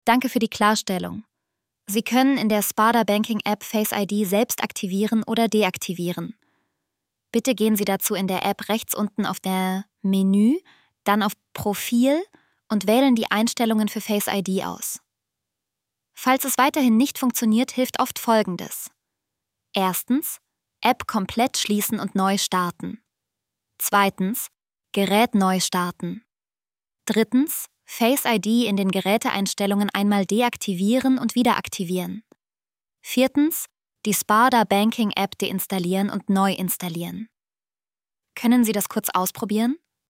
Danke für die Klarstellung. Sie können in der Sparda Banking App Face ID selbst aktivieren oder deaktivieren. Bitte gehen Sie dazu in der App rechts unten auf der Menü, dann auf Profil und wählen die Einstellungen für Face ID aus. Falls es weiterhin nicht funktioniert, hilft oft Folgendes. Erstens, App komplett schließen und neu starten. Zweitens, Gerät neu starten. Drittens, Face ID in den Geräteeinstellungen einmal deaktivieren und wieder aktivieren. Viertens, die Sparda Banking App deinstallieren und neu installieren. Können Sie das kurz ausprobieren?